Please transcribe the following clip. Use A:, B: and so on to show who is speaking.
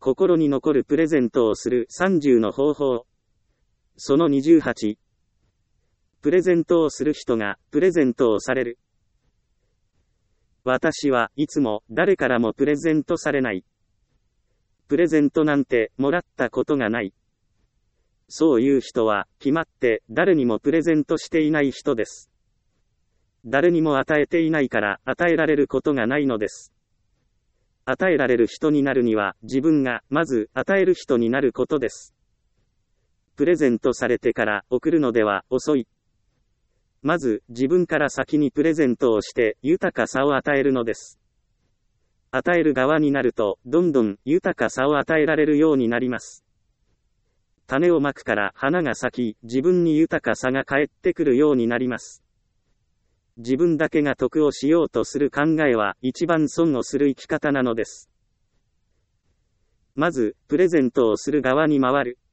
A: 心に残るプレゼントをする30の方法。その28。プレゼントをする人がプレゼントをされる。私はいつも誰からもプレゼントされない。プレゼントなんてもらったことがない。そういう人は決まって誰にもプレゼントしていない人です。誰にも与えていないから与えられることがないのです。与えられる人になるには自分がまず与える人になることです。プレゼントされてから送るのでは遅い。まず自分から先にプレゼントをして豊かさを与えるのです。与える側になるとどんどん豊かさを与えられるようになります。種をまくから花が咲き、自分に豊かさが返ってくるようになります。自分だけが得をしようとする考えは一番損をする生き方なのです。まず、プレゼントをする側に回る。